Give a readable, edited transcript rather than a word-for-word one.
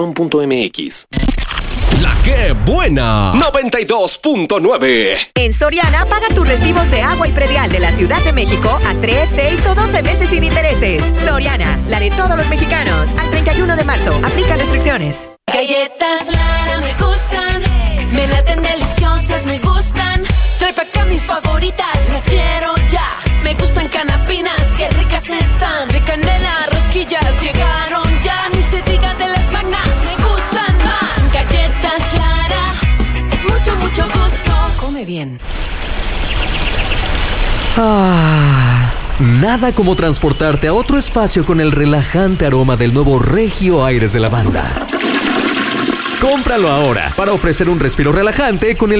.mx. La que buena 92.9. En Soriana, paga tus recibos de agua y predial de la Ciudad de México a 3, 6 o 12 meses sin intereses. Soriana, la de todos los mexicanos. Al 31 de marzo, aplica restricciones. Galletas Lara me gustan, me laten deliciosas, me gustan. Trae pa' acá mis favoritas, las quiero ya. Me gustan canapinas, qué ricas están. De canela, rosquillas, llegaron ya. Ni se diga de las magnas, me gustan más. Galletas Lara, es mucho, mucho gusto. Come bien. Nada como transportarte a otro espacio con el relajante aroma del nuevo Regio Aires de Lavanda. Cómpralo ahora para ofrecer un respiro relajante con el